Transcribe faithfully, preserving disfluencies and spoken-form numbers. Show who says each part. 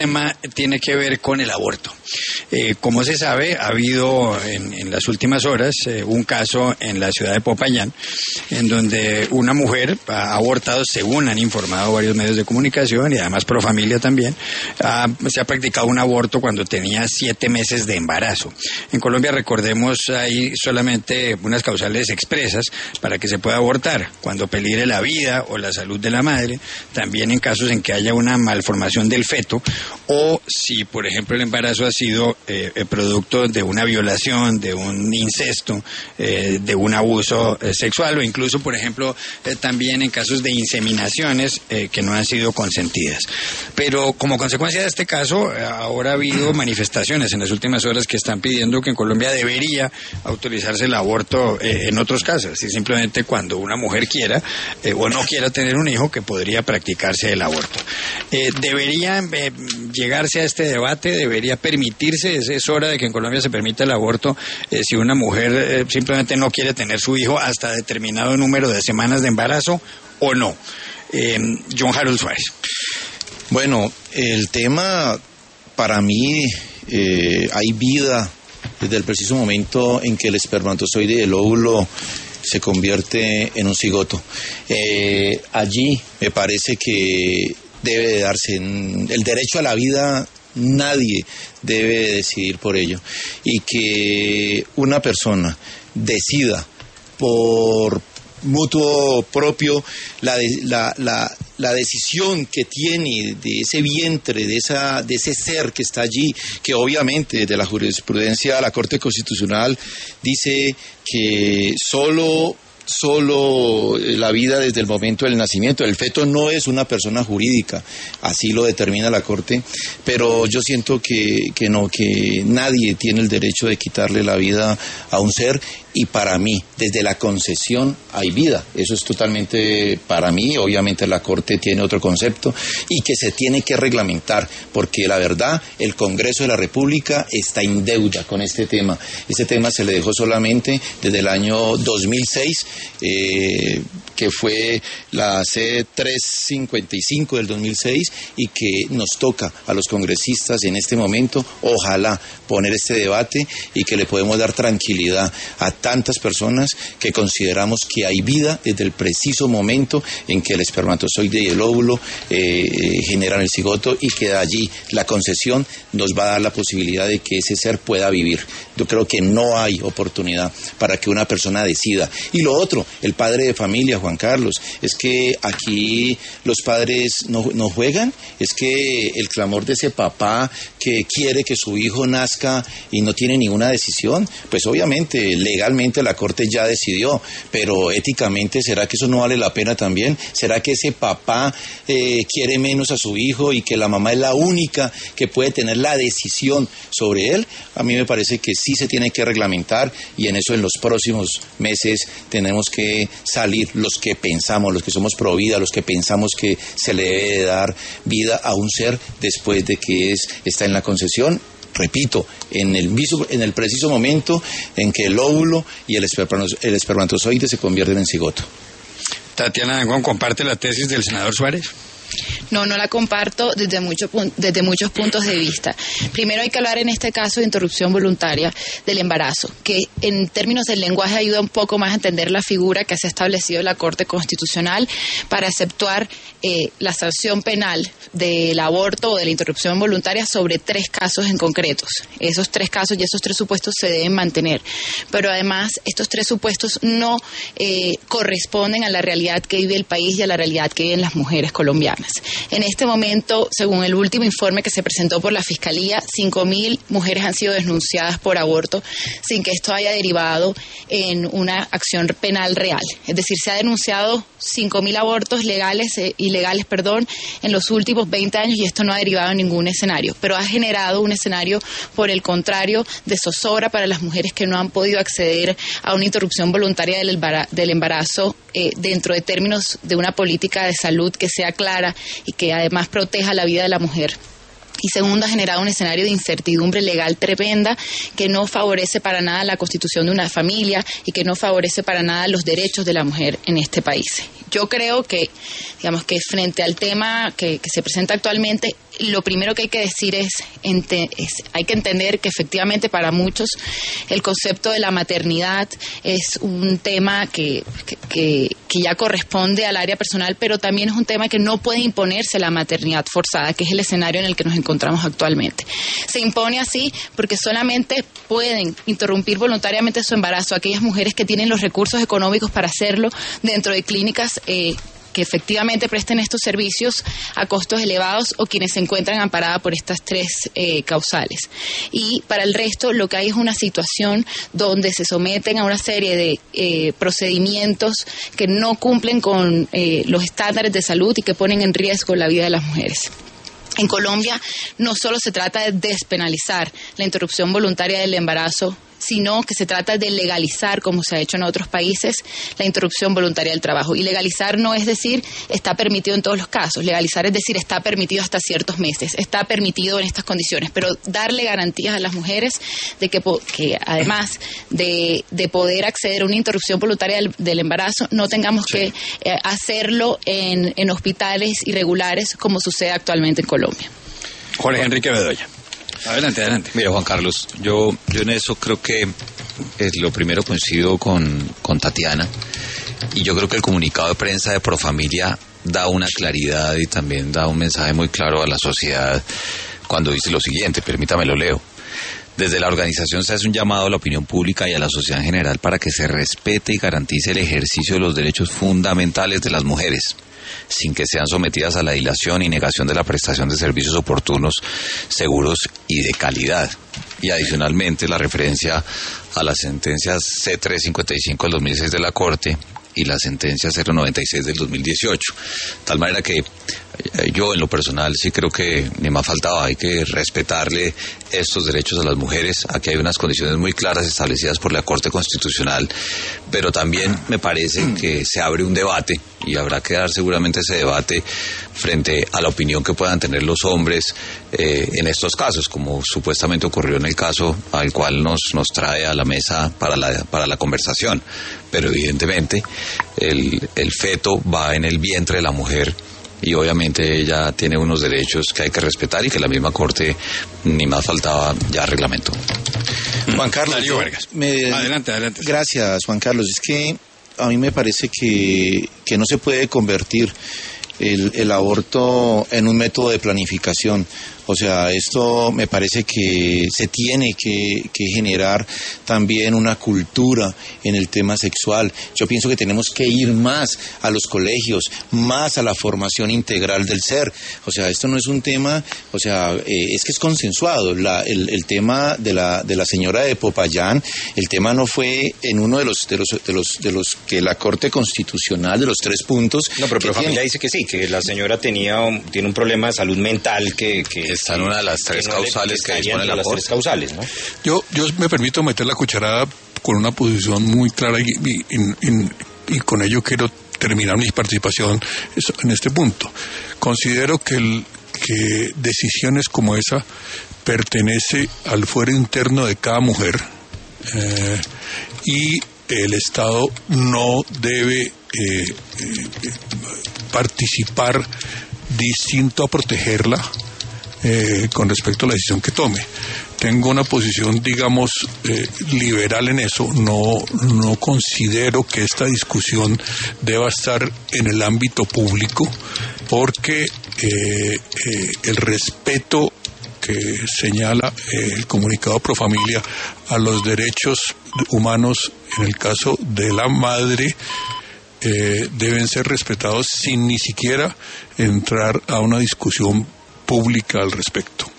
Speaker 1: tema tiene que ver con el aborto. Eh, como se sabe, ha habido en, en las últimas horas eh, un caso en la ciudad de Popayán, en donde una mujer ha abortado, según han informado varios medios de comunicación y además Profamilia también, ha, se ha practicado un aborto cuando tenía siete meses de embarazo. En Colombia, recordemos, hay solamente unas causales expresas para que se pueda abortar, cuando peligre la vida o la salud de la madre, también en casos en que haya una malformación del feto, o si, por ejemplo, el embarazo ha sido eh, el producto de una violación, de un incesto, eh, de un abuso eh, sexual, o incluso, por ejemplo, eh, también en casos de inseminaciones eh, que no han sido consentidas. Pero como consecuencia de este caso, eh, ahora ha habido manifestaciones en las últimas horas que están pidiendo que en Colombia debería autorizarse el aborto eh, en otros casos, y simplemente cuando una mujer quiera eh, o no quiera tener un hijo, que podría practicarse el aborto. Eh, debería eh, llegarse a este debate, debería permitirse, es, es hora de que en Colombia se permita el aborto eh, si una mujer eh, simplemente no quiere tener su hijo hasta determinado número de semanas de embarazo o no. Eh, John Harold Suárez.
Speaker 2: Bueno, el tema para mí eh, hay vida desde el preciso momento en que el espermatozoide y el óvulo se convierte en un cigoto. Eh, allí me parece que debe de darse el derecho a la vida. Nadie debe decidir por ello, y que una persona decida por mutuo propio la, la, la, la decisión que tiene de ese vientre, de esa de ese ser que está allí, que obviamente desde la jurisprudencia de la Corte Constitucional dice que solo solo la vida desde el momento del nacimiento. El feto no es una persona jurídica, así lo determina la Corte, pero yo siento que, que no, que nadie tiene el derecho de quitarle la vida a un ser, y para mí, desde la concesión hay vida. Eso es totalmente para mí. Obviamente la Corte tiene otro concepto y que se tiene que reglamentar, porque la verdad, el Congreso de la República está en deuda con este tema. Este tema se le dejó solamente desde el año dos mil seis, eh, que fue la C trescientos cincuenta y cinco del dos mil seis, y que nos toca a los congresistas en este momento, ojalá, poner este debate, y que le podemos dar tranquilidad a tantas personas que consideramos que hay vida desde el preciso momento en que el espermatozoide y el óvulo eh, generan el cigoto, y que de allí la concesión nos va a dar la posibilidad de que ese ser pueda vivir. Yo creo que no hay oportunidad para que una persona decida. Y lo otro, el padre de familia, Juan Carlos, es que aquí los padres no, no juegan, es que el clamor de ese papá que quiere que su hijo nazca y no tiene ninguna decisión, pues obviamente legalmente la Corte ya decidió, pero éticamente, ¿será que eso no vale la pena también? ¿Será que ese papá eh, quiere menos a su hijo y que la mamá es la única que puede tener la decisión sobre él? A mí me parece que sí se tiene que reglamentar, y en eso en los próximos meses tenemos que salir los que pensamos, los que somos pro vida, los que pensamos que se le debe dar vida a un ser después de que es, está en la concesión. Repito, en el mismo, en el preciso momento en que el óvulo y el, el espermatozoide se convierten en cigoto.
Speaker 1: Tatiana Dangond, ¿comparte la tesis del senador Suárez?
Speaker 3: No, no la comparto desde, mucho, desde muchos puntos de vista. Primero hay que hablar en este caso de interrupción voluntaria del embarazo, que en términos del lenguaje ayuda un poco más a entender la figura que se ha establecido la Corte Constitucional para aceptar eh, la sanción penal del aborto o de la interrupción voluntaria sobre tres casos en concretos. Esos tres casos y esos tres supuestos se deben mantener. Pero además, estos tres supuestos no eh, corresponden a la realidad que vive el país y a la realidad que viven las mujeres colombianas. En este momento, según el último informe que se presentó por la Fiscalía, cinco mil mujeres han sido denunciadas por aborto sin que esto haya derivado en una acción penal real. Es decir, se ha denunciado cinco mil abortos legales, eh, ilegales, perdón, en los últimos veinte años, y esto no ha derivado en ningún escenario, pero ha generado un escenario, por el contrario, de zozobra para las mujeres que no han podido acceder a una interrupción voluntaria del embarazo, del embarazo eh, dentro de términos de una política de salud que sea clara y que además proteja la vida de la mujer. Y segundo, ha generado un escenario de incertidumbre legal tremenda que no favorece para nada la constitución de una familia y que no favorece para nada los derechos de la mujer en este país. Yo creo que, digamos que frente al tema que, que se presenta actualmente, lo primero que hay que decir es, ente, es, hay que entender que efectivamente para muchos el concepto de la maternidad es un tema que, que, que, que ya corresponde al área personal, pero también es un tema que no puede imponerse la maternidad forzada, que es el escenario en el que nos encontramos actualmente. Se impone así porque solamente pueden interrumpir voluntariamente su embarazo aquellas mujeres que tienen los recursos económicos para hacerlo dentro de clínicas eh, que efectivamente presten estos servicios a costos elevados o quienes se encuentran amparadas por estas tres eh, causales. Y para el resto lo que hay es una situación donde se someten a una serie de eh, procedimientos que no cumplen con eh, los estándares de salud y que ponen en riesgo la vida de las mujeres. En Colombia no solo se trata de despenalizar la interrupción voluntaria del embarazo, sino que se trata de legalizar, como se ha hecho en otros países, la interrupción voluntaria del trabajo. Y legalizar no es decir está permitido en todos los casos, legalizar es decir está permitido hasta ciertos meses, está permitido en estas condiciones, pero darle garantías a las mujeres de que, que además de, de poder acceder a una interrupción voluntaria del, del embarazo, no tengamos sí. que eh, hacerlo en, en hospitales irregulares como sucede actualmente en Colombia.
Speaker 1: Jorge Enrique Bedoya. Adelante, adelante.
Speaker 4: Mira, Juan Carlos, yo, yo en eso creo que eh, lo primero coincido con, con Tatiana, y yo creo que el comunicado de prensa de Profamilia da una claridad y también da un mensaje muy claro a la sociedad cuando dice lo siguiente, permítame lo leo. Desde la organización se hace un llamado a la opinión pública y a la sociedad en general para que se respete y garantice el ejercicio de los derechos fundamentales de las mujeres, sin que sean sometidas a la dilación y negación de la prestación de servicios oportunos, seguros y de calidad. Y adicionalmente la referencia a las sentencias C trescientos cincuenta y cinco del dos mil seis de la Corte y la sentencia cero noventa y seis del dos mil dieciocho. Tal manera que eh, yo en lo personal sí creo que ni más faltaba, hay que respetarle estos derechos a las mujeres. Aquí hay unas condiciones muy claras establecidas por la Corte Constitucional, pero también me parece que se abre un debate y habrá que dar seguramente ese debate frente a la opinión que puedan tener los hombres eh, en estos casos, como supuestamente ocurrió en el caso al cual nos, nos trae a la mesa para la, para la conversación. Pero evidentemente el, el feto va en el vientre de la mujer y obviamente ella tiene unos derechos que hay que respetar y que la misma Corte, ni más faltaba, ya reglamentó.
Speaker 2: Juan Carlos,
Speaker 1: Darío Vargas.
Speaker 2: Me,
Speaker 1: adelante, adelante.
Speaker 2: Gracias, Juan Carlos. Es que a mí me parece que, que no se puede convertir el, el aborto en un método de planificación. O sea, esto me parece que se tiene que, que generar también una cultura en el tema sexual. Yo pienso que tenemos que ir más a los colegios, más a la formación integral del ser. O sea, esto no es un tema, o sea, eh, es que es consensuado. La, el, el tema de la, de la señora de Popayán, el tema no fue en uno de los, de los, de los, de los que la Corte Constitucional, de los tres puntos.
Speaker 5: No, pero Profamilia dice que sí, que la señora tenía un, tiene un problema de salud mental que... que
Speaker 4: está en una de las tres causales que dispone la
Speaker 5: las tres causales, ¿no?
Speaker 6: Yo, yo me permito meter la cucharada con una posición muy clara y, y, y, y con ello quiero terminar mi participación en este punto. Considero que, el, que decisiones como esa pertenece al fuero interno de cada mujer eh, y el Estado no debe eh, eh, participar distinto a protegerla Eh, con respecto a la decisión que tome. Tengo una posición, digamos, eh, liberal en eso. No, no considero que esta discusión deba estar en el ámbito público porque eh, eh, el respeto que señala eh, el comunicado Profamilia a los derechos humanos en el caso de la madre eh, deben ser respetados sin ni siquiera entrar a una discusión pública al respecto.